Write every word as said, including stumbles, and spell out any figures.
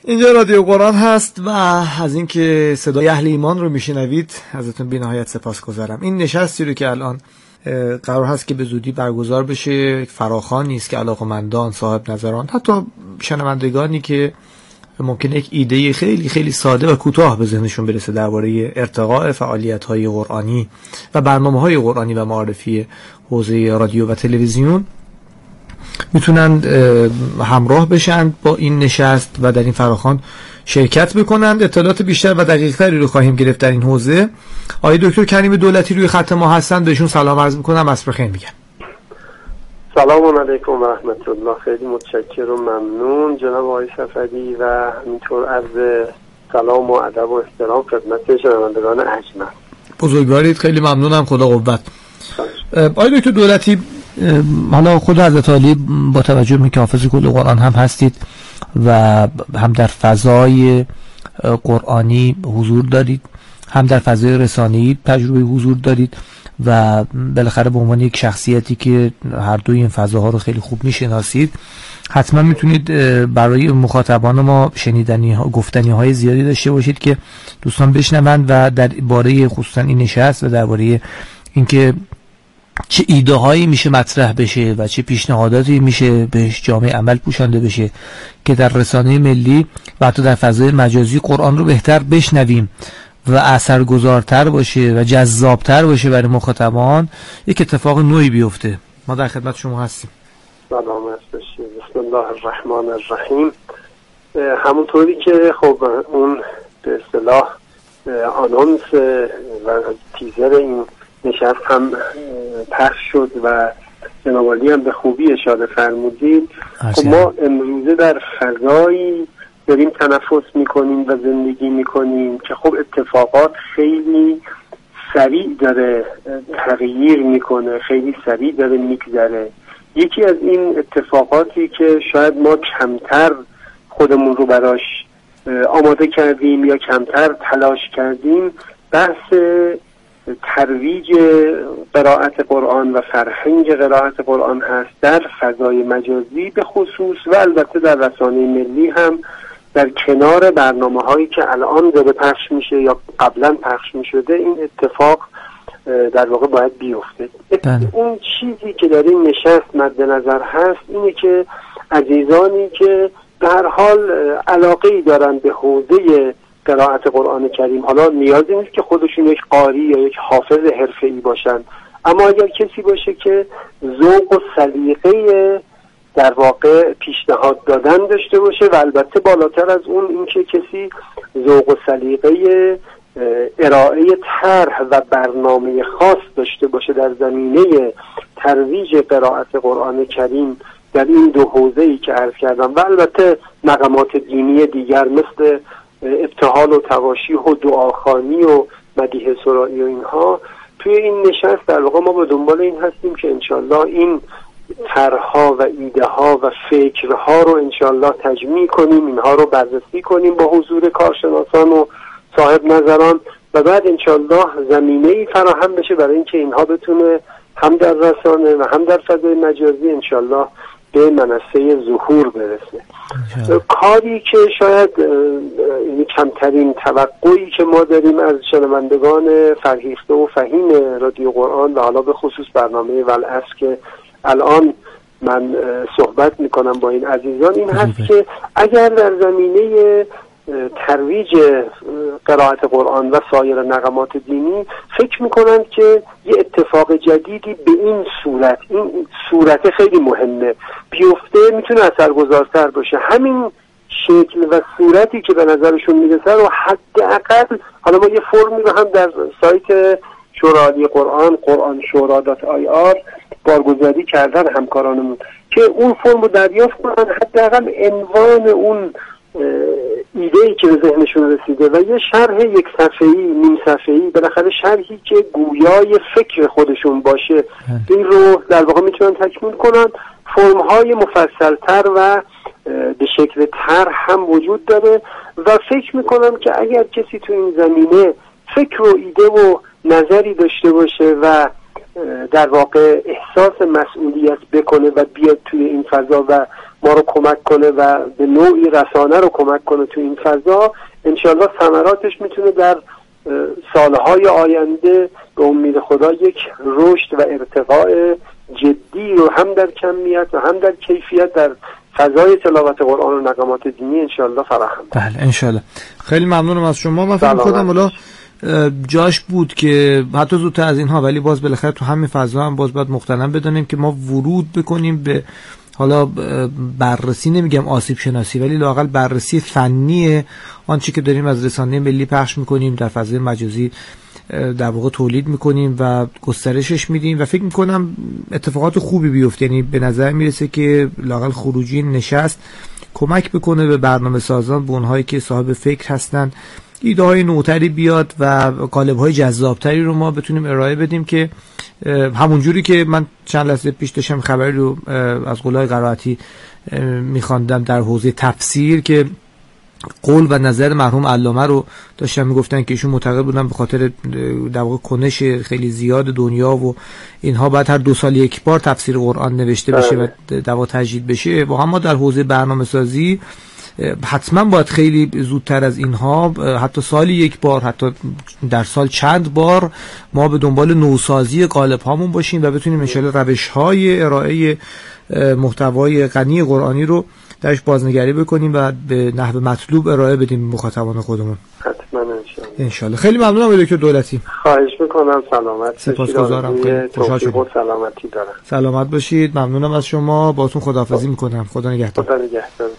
اینجا رادیو قرآن هست و از اینکه صدای اهل ایمان رو میشنوید ازتون بی‌نهایت سپاسگزارم. این نشستی رو که الان قرار هست که به زودی برگزار بشه، فراخوانی است که علاقه‌مندان، صاحب نظران، حتی شنوندگانی که ممکنه یک ایده خیلی خیلی ساده و کوتاه به ذهنشون برسه درباره ارتقاء فعالیت‌های قرآنی و برنامه‌های قرآنی و معرفی حوزه رادیو و تلویزیون میتونن همراه بشن با این نشست و در این فراخوان شرکت بکنند. اطلاعات بیشتر و دقیق‌تری رو خواهیم گرفت در این حوزه. آقای دکتر کریم دولتی روی خط ما هستن، بهشون سلام عرض میکنم، عصر بخیر میگم. سلام علیکم و رحمت الله. خیلی متشکرم و ممنون جناب آقای صفدی و همینطور عرض سلام و ادب و احترام خدمت شنوندگان ارجمند. بزرگوارید، خیلی ممنونم، خدا قوت. آقای دکتر دولتی، حالا خود حضرت عالی با توجه به که حافظ کل قرآن هم هستید و هم در فضای قرآنی حضور دارید، هم در فضای رسانه‌ای تجربه حضور دارید و بالاخره به عنوان یک شخصیتی که هر دوی این فضاها رو خیلی خوب میشناسید، حتما میتونید برای مخاطبان ما شنیدنی ها، گفتنی های زیادی داشته باشید که دوستان بشنوند و در باره خصوصا این نشست و درباره اینکه چه ایده هایی میشه مطرح بشه و چه پیشنهاداتی میشه بهش جامعه عمل پوشانده بشه که در رسانه ملی و حتی در فضای مجازی قرآن رو بهتر بشنویم و اثرگذارتر باشه و جذابتر باشه برای مخاطبان، یک اتفاق نوعی بیفته. ما در خدمت شما هستیم. سلامت باشید. بسم الله الرحمن الرحیم. همونطوری که خب اون به اصطلاح آنونس و تیزر این نشست هم پخش شد و جناب عالی هم به خوبی اشاره فرمودید، خب ما امروزه در فضایی داریم تنفس میکنیم و زندگی میکنیم که خب اتفاقات خیلی سریع داره تغییر میکنه، خیلی سریع داره میگذره. یکی از این اتفاقاتی که شاید ما کمتر خودمون رو براش آماده کردیم یا کمتر تلاش کردیم، بحث ترویج قرائت قرآن و فرهنگ قرائت قرآن هست در فضای مجازی به خصوص و البته در رسانه ملی هم، در کنار برنامه هایی که الان داره پخش میشه یا قبلا پخش میشده. این اتفاق در واقع باید بیفته. اون چیزی که در این نشست مد نظر هست اینه که عزیزانی که به هر حال علاقه‌ای دارن به حوزه قرائت قرآن کریم، حالا نیازی نیست که خودشون یک قاری یا یک حافظ حرفه‌ای باشن، اما اگر کسی باشه که ذوق و سلیقه در واقع پیشنهاد دادن داشته باشه و البته بالاتر از اون این که کسی ذوق و سلیقه ارائه طرح و برنامه خاص داشته باشه در زمینه ترویج قرائت قرآن کریم در این دو حوزه‌ای که عرض کردم و البته مقامات دینی دیگر مثل ابتهال و تواشی و دعاخوانی و مدیح سرائی و اینها، توی این نشست در واقع ما به دنبال این هستیم که انشالله این طرح‌ها و ایده‌ها و فکرها رو انشالله تجمیع کنیم، اینها رو بررسی کنیم با حضور کارشناسان و صاحب نظران و بعد انشالله زمینه‌ای فراهم بشه برای اینکه اینها بتونه هم در رسانه و هم در فضای مجازی انشالله به منصه ظهور برسه. کاری که شاید کمترین توقعی که ما داریم از شنوندگان فرهیخته و فهیم رادیو قرآن و حالا به خصوص برنامه والعصر که الان من صحبت میکنم با این عزیزان این هست که اگر در زمینه ترویج قرائت قرآن و سایر نغمات دینی فکر میکنند که یه اتفاق جدیدی به این صورت، این صورت خیلی مهمه، بیفته میتونه اثرگذارتر باشه، همین شکل و صورتی که به نظرشون میرسه رو حداقل، حالا ما یه فرمی رو هم در سایت شورای قرآن قرآن شورا دات آی آر بارگذاری کردن همکارانمون که اون فرم رو دریافت کنن، حداقل عنوان اون ایده‌ای که به ذهنشون رسیده و یه شرح یک صفحه‌ای نیم صفحه‌ای، بالاخره شرحی که گویای فکر خودشون باشه، این رو در واقع میتونن تکمیل کنن. فرم‌های مفصل‌تر و به شکل طرح هم وجود داره و فکر میکنم که اگر کسی تو این زمینه فکر و ایده و نظری داشته باشه و در واقع احساس مسئولیت بکنه و بیاد توی این فضا و ما رو کمک کنه و به نوعی رسانه رو کمک کنه تو این فضا، انشالله ثمراتش میتونه در سالهای آینده به امید خدا یک رشد و ارتقاء جدی رو هم در کمیت و هم در کیفیت در فضای تلاوت قرآن و نغمات دینی انشالله فراهم. بله انشالله. خیلی ممنونم از شما. من فکر خودم حالا جاش بود که حتی زودتر از اینها، ولی باز بالاخره تو همین فضا هم باز باید مقتنم بدونیم که ما ورود بکنیم به حالا بررسی، نمیگم آسیب شناسی، ولی لااقل بررسی فنی آنچه که داریم از رسانه ملی پخش میکنیم در فضای مجازی در واقع تولید میکنیم و گسترشش میدیم و فکر میکنم اتفاقات خوبی بیفته. یعنی به نظر میرسه که لااقل خروجی نشست کمک بکنه به برنامه سازان، به اونهایی که صاحب فکر هستن، ایده های نوتری بیاد و قالب های جذابتری رو ما بتونیم ارائه بدیم که همونجوری که من چند لحظه پیش داشتم خبری رو از قولای قرائتی میخواندم در حوزه تفسیر که قول و نظر مرحوم علامه رو داشتن میگفتن که ایشون معتقد بودن به خاطر در واقع کنش خیلی زیاد دنیا و اینها بعد هر دو سال یک بار تفسیر قرآن نوشته بشه و در واقع تجدید بشه. با هم ما در حوزه برنامه سازی حتما باید خیلی زودتر از اینها، حتی سالی یک بار، حتی در سال چند بار ما به دنبال نوسازی قالب هامون باشیم و بتونیم انشاءالله روش های ارائه محتوای غنی قرآنی رو درش بازنگری بکنیم و به نحو مطلوب ارائه بدیم به مخاطبان خودمون. حتما انشاءالله. انشاءالله. خیلی ممنونم دکتر دولتی. خواهش میکنم. سلامت. سپاسگزارم. خوشحال شدم. سلامتی دارم. سلامت باشید. ممنونم از شما. باهاتون خداحافظی میکنم. خدا نگهدار. خدا نگهدار.